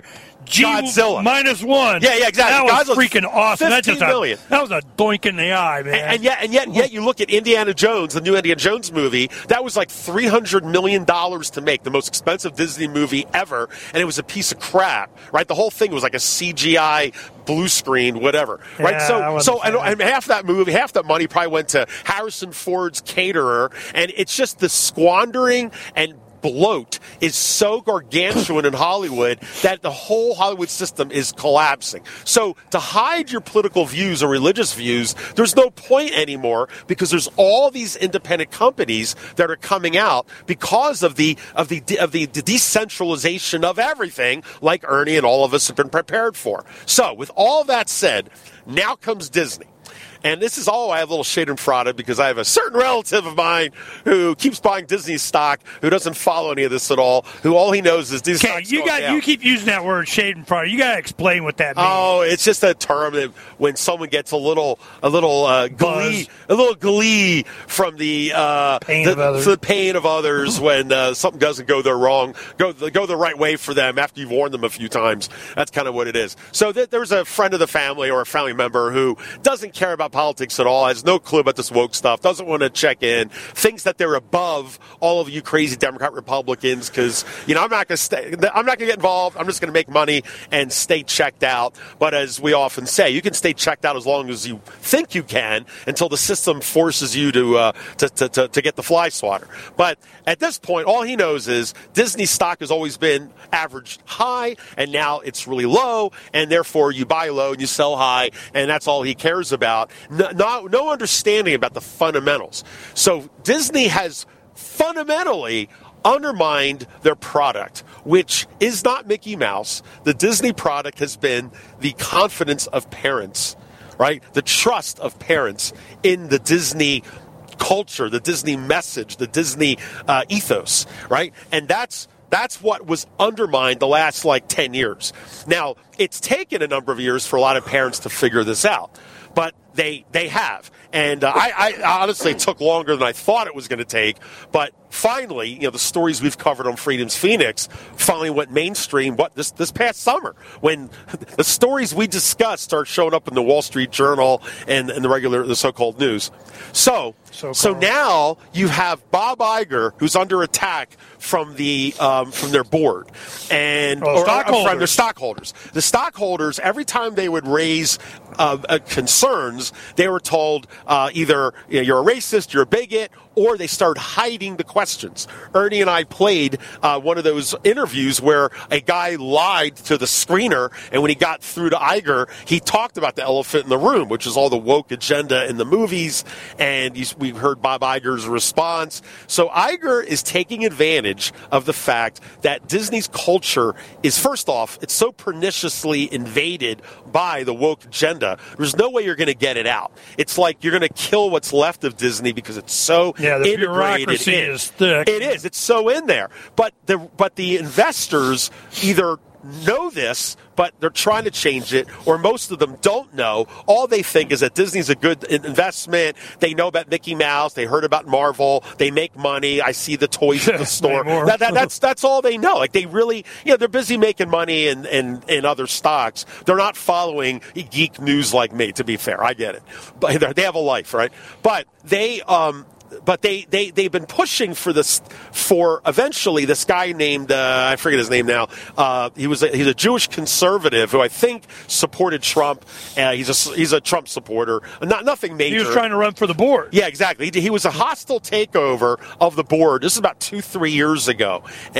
G Godzilla minus one. Yeah, yeah, exactly. That was Godzilla's freaking awesome. That just fifteen million. A, that was a doink in the eye, man. And, and yet, and yet, yet, you look at Indiana Jones, the new Indiana Jones movie. That was like three hundred million dollars to make, the most expensive Disney movie ever, and it was a piece of crap. Right, the whole thing was like a C G I blue screen, whatever. Right, Yeah, so, so, and, fan. and half that movie, half that money probably went to Harrison Ford's caterer, and it's just the squandering and bloat is so gargantuan in Hollywood that the whole Hollywood system is collapsing. So to hide your political views or religious views, there's no point anymore because there's all these independent companies that are coming out because of the of the of the, the decentralization of everything, like Ernie and all of us have been prepared for. So with all that said, now comes Disney. And this is all I have a little shade and frauda because I have a certain relative of mine who keeps buying Disney stock, who doesn't follow any of this at all, who all he knows is Disney Okay, stock's you going got down. you keep using that word shade and front. You got to explain what that means. Oh, it's just a term that when someone gets a little, a little uh, glee, a little glee from the uh, Pain the, of others. the pain of others when uh, something doesn't go their wrong, go go the right way for them after you've warned them a few times. That's kind of what it is. So th- there's a friend of the family or a family member who doesn't care about politics at all, has no clue about this woke stuff, doesn't want to check in, thinks that they're above all of you crazy Democrat Republicans because, you know, I'm not going to stay, I'm not going to get involved. I'm just going to make money and stay checked out. But as we often say, you can stay checked out as long as you think you can until the system forces you to uh, to, to, to, to get the fly swatter. But at this point, all he knows is Disney stock has always been averaged high, and now it's really low, and therefore you buy low and you sell high, and that's all he cares about. No, no, no understanding about the fundamentals. So Disney has fundamentally undermined their product, which is not Mickey Mouse. The Disney product has been the confidence of parents, right? The trust of parents in the Disney culture, the Disney message, the Disney uh, ethos, right? And that's That's what was undermined the last, like, ten years. Now, it's taken a number of years for a lot of parents to figure this out, but they they have. And uh, I, I honestly it took longer than I thought it was going to take, but finally, you know, the stories we've covered on Freedom's Phoenix finally went mainstream what this this past summer when the stories we discussed start showing up in the Wall Street Journal and, and the regular, the so-called news. So, So-called. so now you have Bob Iger, who's under attack from the um, from their board and Oh, or, or, stockholders. from their stockholders. The stockholders, every time they would raise uh, uh, concerns, they were told uh, either you know, you're a racist, you're a bigot, or they started hiding the questions. Ernie and I played uh, one of those interviews where a guy lied to the screener, and when he got through to Iger, he talked about the elephant in the room, which is all the woke agenda in the movies, and you, we heard Bob Iger's response. So Iger is taking advantage of the fact that Disney's culture is, first off, it's so perniciously invaded by the woke agenda. There's no way you're going to get it out. It's like you're going to kill what's left of Disney because it's so Yeah, the integrated bureaucracy in. is thick. It is. It's so in there. But the but the investors either know this, but they're trying to change it, or most of them don't know. All they think is that Disney's a good investment. They know about Mickey Mouse. They heard about Marvel. They make money. I see the toys at the store. more. That, that, that's that's all they know. Like they really, you know, they're busy making money in, in, in other stocks. They're not following geek news like me, to be fair. I get it. But they have a life, right? But they... um. But they, they, they've been pushing for this, for eventually this guy named, uh, I forget his name now, uh, he was a, he's a Jewish conservative who I think supported Trump. Uh, he's a, he's a Trump supporter. Not, nothing major. He was trying to run for the board. Yeah, exactly. He, he was a hostile takeover of the board. This is about two, three years ago.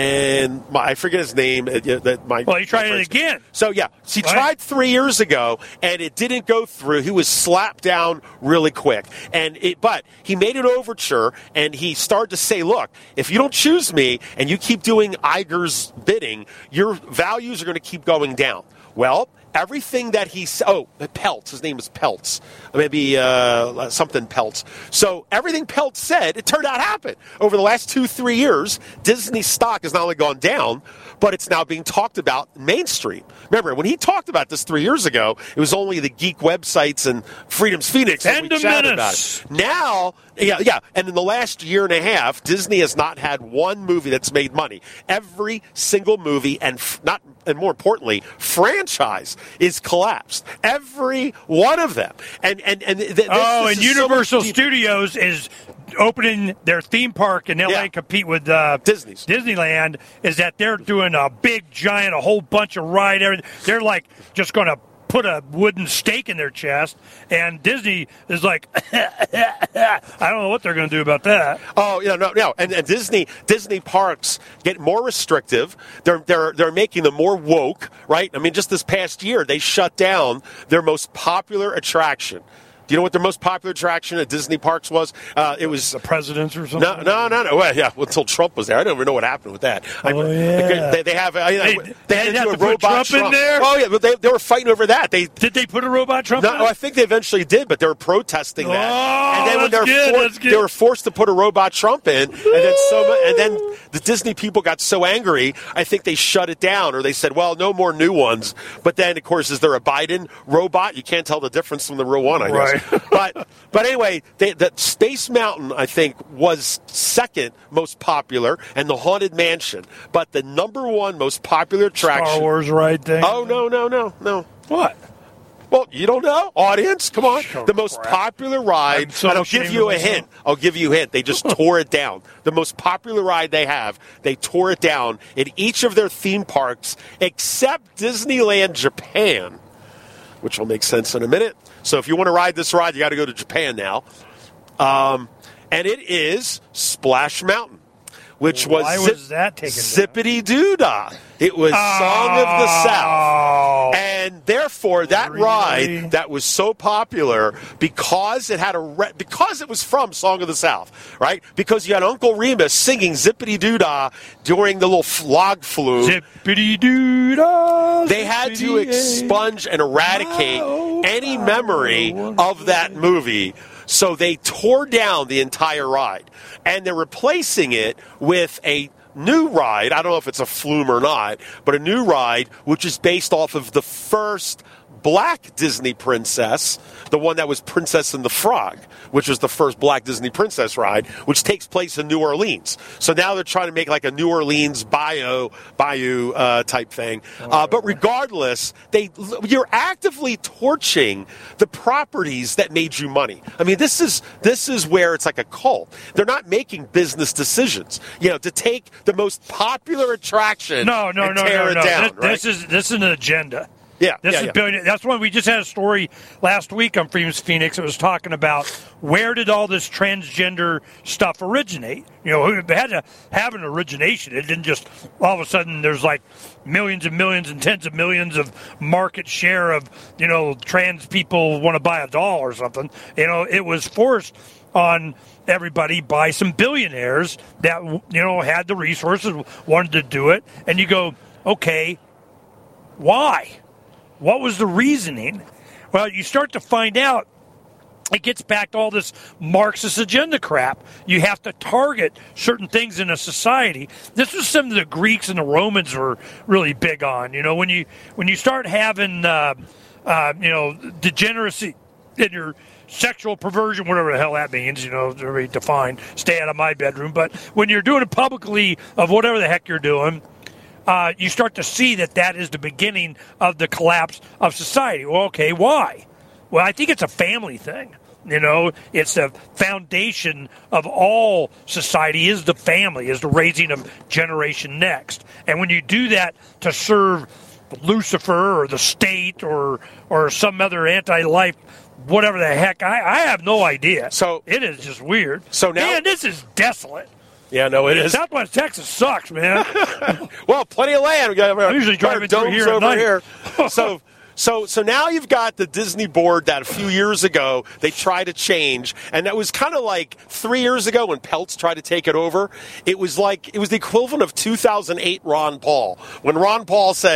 And my, I forget his name. Uh, that my, Well, he tried my it again. So, yeah, so he Right. tried three years ago, and it didn't go through. He was slapped down really quick. And it, but he made an overture, and he started to say, look, if you don't choose me and you keep doing Iger's bidding, your values are going to keep going down. Well, everything that he said, oh, Peltz, his name is Peltz, maybe uh, something Peltz. So everything Peltz said, it turned out happened. Over the last two, three years, Disney stock has not only gone down, but it's now being talked about mainstream. Remember, when he talked about this three years ago, it was only the geek websites and Freedom's Phoenix that we chatted about it. Now, yeah, yeah, and in the last year and a half, Disney has not had one movie that's made money. Every single movie, and f- not, and more importantly, franchise is collapsed. Every one of them. And and and th- this, oh, this and is Universal so much Studios is opening their theme park in L A Yeah. to compete with uh, Disney's. Disneyland. Is that they're doing a big giant, a whole bunch of ride. everything. They're like just going to put a wooden stake in their chest, and Disney is like, I don't know what they're going to do about that. Oh, yeah, no, no, and, and Disney Disney parks get more restrictive. They're they're they're making them more woke, right? I mean, just this past year, they shut down their most popular attraction. Do you know what their most popular attraction at Disney parks was? Uh, it was the presidents or something. No, no, no, no. Well, yeah, well, until Trump was there. I don't even know what happened with that. Oh, I, yeah. They, they have. Uh, you know, They- they, they had to have do a to put robot Trump in there? Oh yeah, but they, they were fighting over that. They Did they put a robot Trump no, in? I think they eventually did, but they were protesting that. Oh, and then when that's they were, good, for- that's good. they were forced to put a robot Trump in, and then so mu- and then the Disney people got so angry, I think they shut it down, or they said, "Well, no more new ones." But then, of course, is there a Biden robot? You can't tell the difference from the real one, I guess. Right. but but anyway, they, the Space Mountain, I think, was second most popular, and the Haunted Mansion. But the number one most popular attraction. Star Wars ride thing. Oh no no no no. What? Well, you don't know, audience. Come on, Oh, the most crap. popular ride. I'm so and I'll ashamed give you of a myself. hint. I'll give you a hint. They just tore it down. The most popular ride they have, they tore it down in each of their theme parks, except Disneyland Japan, which will make sense in a minute. So if you want to ride this ride, you got to go to Japan now. Um, and it is Splash Mountain, which was, Why zip- was that taken down? Zippity Doo Dah. It was Song of the South. And therefore, that Really? ride that was so popular because it had a re- because it was from Song of the South, right? Because you had Uncle Remus singing Zippity Doo Dah during the little log flume. Zippity doo dah. They had to expunge and eradicate any memory of that movie. So they tore down the entire ride. And they're replacing it with a new ride. I don't know if it's a flume or not, but a new ride which is based off of the first black Disney princess, the one that was Princess and the Frog, which was the first black Disney princess ride, which takes place in New Orleans. So now they're trying to make like a New Orleans bayou, bayou uh, type thing. Uh, but regardless, they you're actively torching the properties that made you money. I mean, this is this is where it's like a cult. They're not making business decisions. You know, to take the most popular attraction No, no, and no, tear no, it no. down. This, right? this is this is an agenda. Yeah, this yeah, is yeah. billion. That's why we just had a story last week on Freedom's Phoenix. It was talking about where did all this transgender stuff originate? You know, it had to have an origination. It didn't just all of a sudden there's like millions and millions and tens of millions of market share of, you know, trans people want to buy a doll or something. You know, it was forced on everybody by some billionaires that, you know, had the resources, wanted to do it. And you go, okay, why? What was the reasoning? Well, you start to find out it gets back to all this Marxist agenda crap. You have to target certain things in a society. This was something the Greeks and the Romans were really big on. You know, when you when you start having uh, uh, you know degeneracy in your sexual perversion, whatever the hell that means, you know, very defined. Stay out of my bedroom. But when you're doing it publicly of whatever the heck you're doing, uh, you start to see that that is the beginning of the collapse of society. Well, okay, why? Well, I think it's a family thing. You know, it's the foundation of all society is the family, is the raising of generation next. And when you do that to serve Lucifer or the state or or some other anti-life, whatever the heck, I, I have no idea. So it is just weird. So now, man, this is desolate. Yeah, no, it is. Southwest Texas sucks, man. Well, plenty of land. We got, I'm usually driving through domes here at over night. here. So, so, so now you've got the Disney board that a few years ago they tried to change, and that was kind of like three years ago when Peltz tried to take it over. It was like it was the equivalent of two thousand eight Ron Paul when Ron Paul said,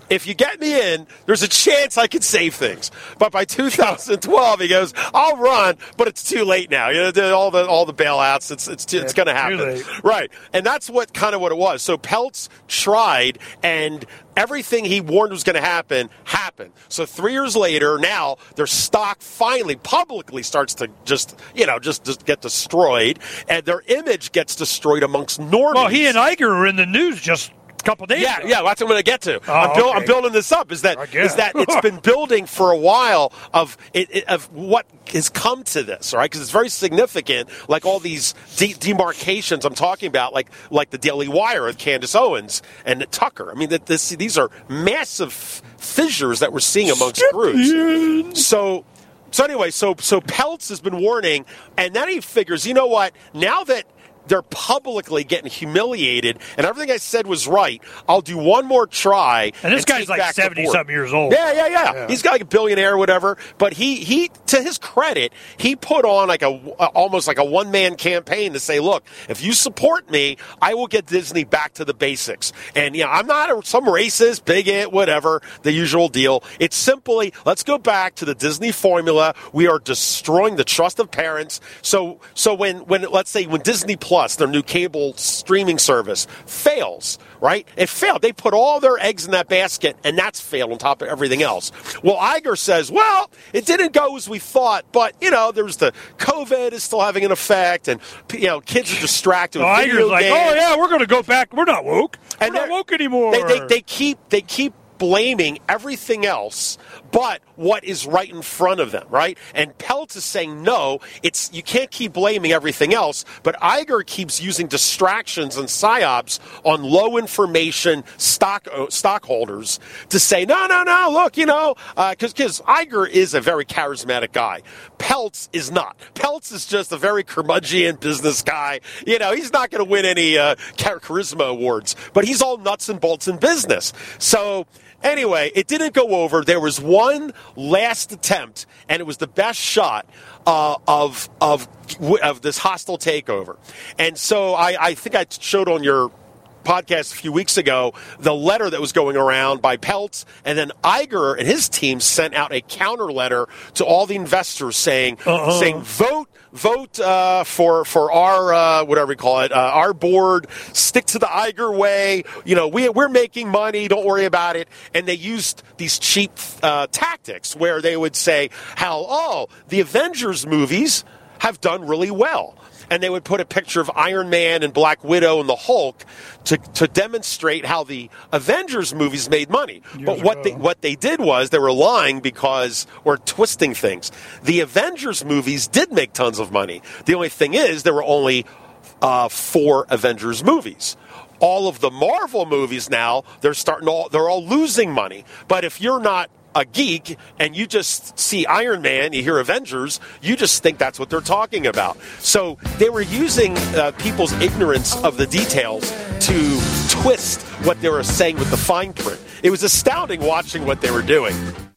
if you get me in, there's a chance I could save things. But by two thousand twelve, he goes, I'll run, but it's too late now. You know, all the all the bailouts, it's it's too, it's going to happen, right? And that's what kind of what it was. So Peltz tried, and everything he warned was going to happen happened. So three years later, now their stock finally publicly starts to just you know just, just get destroyed, and their image gets destroyed amongst normies. Well, he and Iger are in the news just couple days yeah, ago. Yeah, that's what I'm going to get to. Oh, I'm, build, okay. I'm building this up. Is that is that it's been building for a while of it, it, of what has come to this, all right? Because it's very significant, like all these de- demarcations I'm talking about, like like the Daily Wire with Candace Owens and Tucker. I mean, that this these are massive fissures that we're seeing amongst groups. So. So anyway, so so Peltz has been warning, and then he figures, you know what? Now that they're publicly getting humiliated, and everything I said was right, I'll do one more try. And this and guy's take like back the board. seventy-something years old. Yeah, yeah, yeah, Yeah. He's got like a billionaire or whatever. But he, he, to his credit, he put on like a almost like a one-man campaign to say, look, if you support me, I will get Disney back to the basics. And, you know, I'm not a, some racist, bigot, whatever, the usual deal. It's simply, let's go back to the Disney formula. We are destroying the trust of parents. So, so when, when let's say, when Disney Plus, their new cable streaming service, fails, right? It failed. They put all their eggs in that basket, and that's failed on top of everything else. Well, Iger says, well, it didn't go as we thought, but, you know, there's the COVID is still having an effect, and, you know, kids are distracted with Oh, video Iger's like, games. oh, yeah, we're going to go back. We're not woke. We're And not they're- woke anymore. They, they, they keep they keep blaming everything else but what is right in front of them, right? And Peltz is saying, no, it's you can't keep blaming everything else, but Iger keeps using distractions and psyops on low information stock uh, stockholders to say, no, no, no, look, you know, because uh, because Iger is a very charismatic guy. Peltz is not. Peltz is just a very curmudgeon business guy. You know, he's not going to win any uh, char- charisma awards, but he's all nuts and bolts in business. So anyway, it didn't go over. There was one last attempt, and it was the best shot uh, of of of this hostile takeover. And so I, I think I showed on your podcast a few weeks ago the letter that was going around by Peltz, and then Iger and his team sent out a counter letter to all the investors saying Uh-uh. saying vote. Vote uh, for for our uh, whatever we call it, uh, our board. Stick to the Iger way. You know, we we're making money. Don't worry about it. And they used these cheap uh, tactics where they would say how oh the Avengers movies have done really well. And they would put a picture of Iron Man and Black Widow and the Hulk to, to demonstrate how the Avengers movies made money. Years but what ago. they what they did was they were lying because or twisting things. The Avengers movies did make tons of money. The only thing is there were only uh, four Avengers movies. All of the Marvel movies now they're starting all they're all losing money. But if you're not a geek and you just see Iron Man, you hear Avengers, you just think that's what they're talking about. So they were using uh, people's ignorance of the details to twist what they were saying with the fine print. It was astounding watching what they were doing.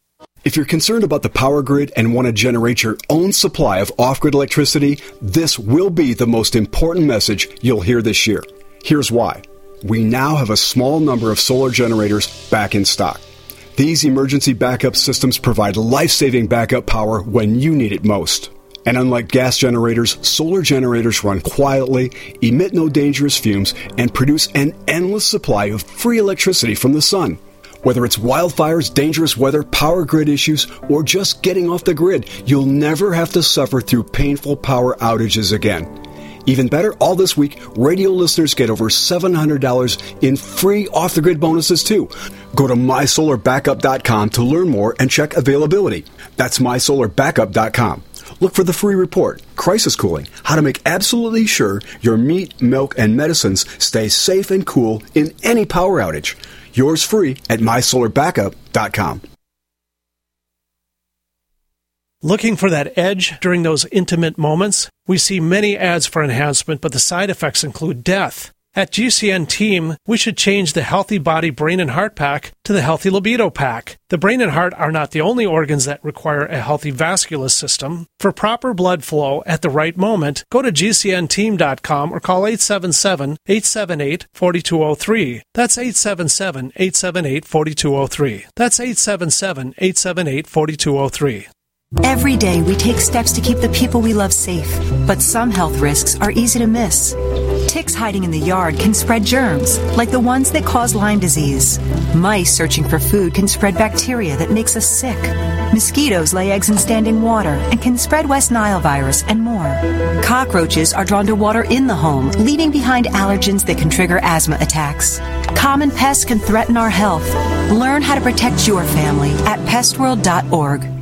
If you're concerned about the power grid and want to generate your own supply of off-grid electricity, this will be the most important message you'll hear this year. Here's why. We now have a small number of solar generators back in stock. These emergency backup systems provide life-saving backup power when you need it most. And unlike gas generators, solar generators run quietly, emit no dangerous fumes, and produce an endless supply of free electricity from the sun. Whether it's wildfires, dangerous weather, power grid issues, or just getting off the grid, you'll never have to suffer through painful power outages again. Even better, all this week, radio listeners get over seven hundred dollars in free off-the-grid bonuses, too. Go to my solar backup dot com to learn more and check availability. That's my solar backup dot com. Look for the free report, Crisis Cooling, how to make absolutely sure your meat, milk, and medicines stay safe and cool in any power outage. Yours free at my solar backup dot com. Looking for that edge during those intimate moments? We see many ads for enhancement, but the side effects include death. At G C N Team, we should change the Healthy Body, Brain, and Heart Pack to the Healthy Libido Pack. The brain and heart are not the only organs that require a healthy vascular system. For proper blood flow at the right moment, go to G C N team dot com or call eight seven seven, eight seven eight, four two zero three. That's eight seven seven, eight seven eight, four two zero three. That's eight seven seven, eight seven eight, four two zero three. Every day we take steps to keep the people we love safe, but some health risks are easy to miss. Ticks hiding in the yard can spread germs, like the ones that cause Lyme disease. Mice searching for food can spread bacteria that makes us sick. Mosquitoes lay eggs in standing water and can spread West Nile virus and more. Cockroaches are drawn to water in the home, leaving behind allergens that can trigger asthma attacks. Common pests can threaten our health. Learn how to protect your family at pest world dot org.